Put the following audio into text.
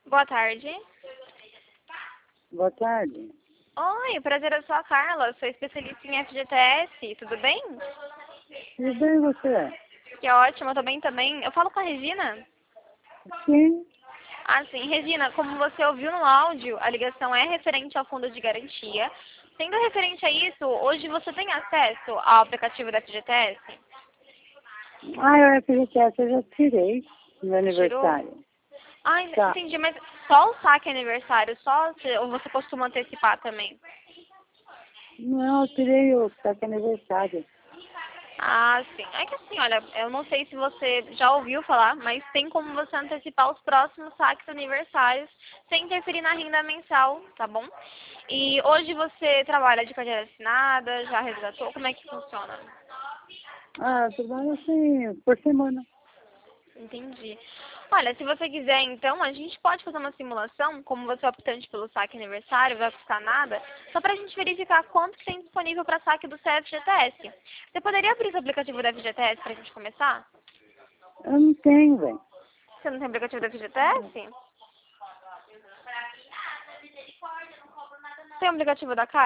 Boa tarde. Boa tarde. Oi, prazer, eu sou a Carla, sou especialista em FGTS, tudo bem? Tudo bem você? Que ótimo, eu tô bem também. Eu falo com a Regina? Sim. Ah, sim. Regina, como você ouviu no áudio, a ligação é referente ao fundo de garantia. Sendo referente a isso, hoje você tem acesso ao aplicativo da FGTS? Ah, eu FGTS eu já tirei no Tirou? aniversário. Ah, Tá. entendi, mas só o saque aniversário, ou você costuma antecipar também? Não, eu tirei o saque aniversário. Ah, sim. É que assim, olha, eu não sei se você já ouviu falar, mas tem como você antecipar os próximos saques aniversários sem interferir na renda mensal, tá bom? E hoje você trabalha de carteira assinada, já resgatou? Como é que funciona? Ah, trabalho assim, por semana. Entendi. Olha, se você quiser, então, a gente pode fazer uma simulação, como você é optante pelo saque aniversário, vai custar nada, só pra gente verificar quanto que tem disponível para saque do seu FGTS. Você poderia abrir o aplicativo da FGTS pra gente começar? Eu não tenho, velho. Você não tem aplicativo da FGTS? Tem um aplicativo da Caixa?